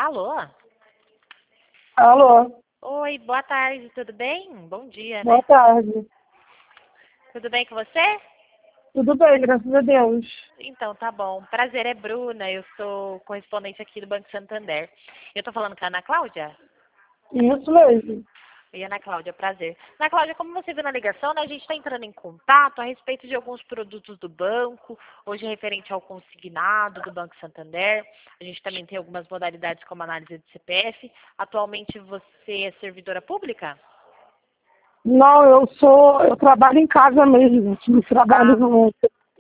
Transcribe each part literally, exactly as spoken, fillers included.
Alô? Alô, Oi, boa tarde, tudo bem? Bom dia, né? boa tarde. Tudo bem com você? Tudo bem, graças a Deus. Então, tá bom. Prazer, é Bruna, eu sou correspondente aqui do Banco Santander. Eu tô falando com a Ana Cláudia? Isso mesmo. Oi, Ana Cláudia, prazer. Ana Cláudia, como você viu na ligação, né, a gente está entrando em contato a respeito de alguns produtos do banco, hoje referente ao consignado do Banco Santander. A gente também tem algumas modalidades como análise de C P F. Atualmente você é servidora pública? Não, eu sou, eu trabalho em casa mesmo. Não trabalho Ah, no.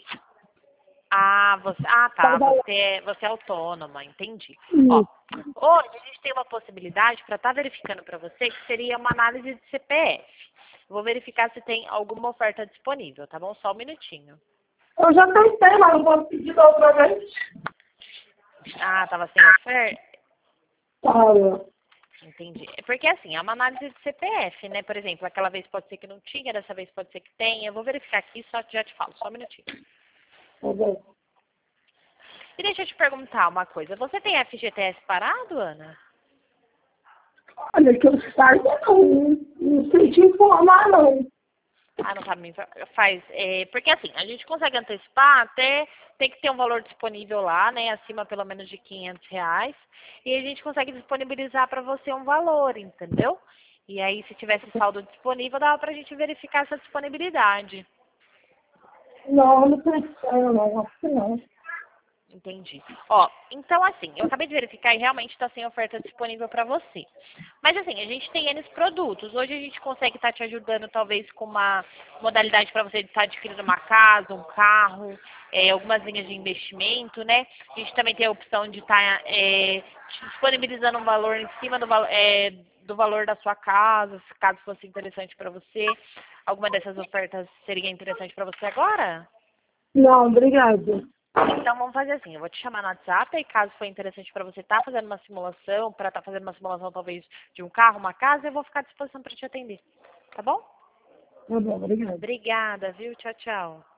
Ah, você, ah, tá. Você é, você é autônoma, entendi. Ó, Isso. hoje a gente tem uma possibilidade para estar verificando para você que seria uma análise de C P F. Vou verificar se tem alguma oferta disponível, tá bom? Só um minutinho. Eu já tentei, mas não vou pedir da outra vez. Ah, tava sem oferta? Olha, Entendi. É porque assim, é uma análise de C P F, né? Por exemplo, aquela vez pode ser que não tinha, dessa vez pode ser que tenha. Eu vou verificar aqui, só já te falo, só um minutinho. tá bem. E deixa eu te perguntar uma coisa. Você tem F G T S parado, Ana? Olha, que eu saiba não. Não sei te informar, não. Ah, não sabe me infor- faz. É, porque assim, a gente consegue antecipar até tem que ter um valor disponível lá, né? Acima pelo menos de quinhentos reais. E a gente consegue disponibilizar para você um valor, entendeu? E aí, se tivesse saldo disponível, dava pra gente verificar essa disponibilidade. Não, não precisa, não. Acho que não. Entendi. Ó, então assim, eu acabei de verificar e realmente está sem oferta disponível para você. Mas assim, a gente tem N produtos. Hoje a gente consegue estar te ajudando talvez com uma modalidade para você estar adquirindo uma casa, um carro, é, algumas linhas de investimento, né? A gente também tem a opção de estar é, te disponibilizando um valor em cima do, valo- é, do valor da sua casa, se caso fosse interessante para você. Alguma dessas ofertas seria interessante para você agora? Não, obrigada. Então vamos fazer assim, eu vou te chamar no WhatsApp e caso for interessante para você estar fazendo uma simulação, para estar fazendo uma simulação talvez de um carro, uma casa, eu vou ficar à disposição para te atender. Tá bom? Tá bom, obrigada. Obrigada, viu? Tchau, tchau.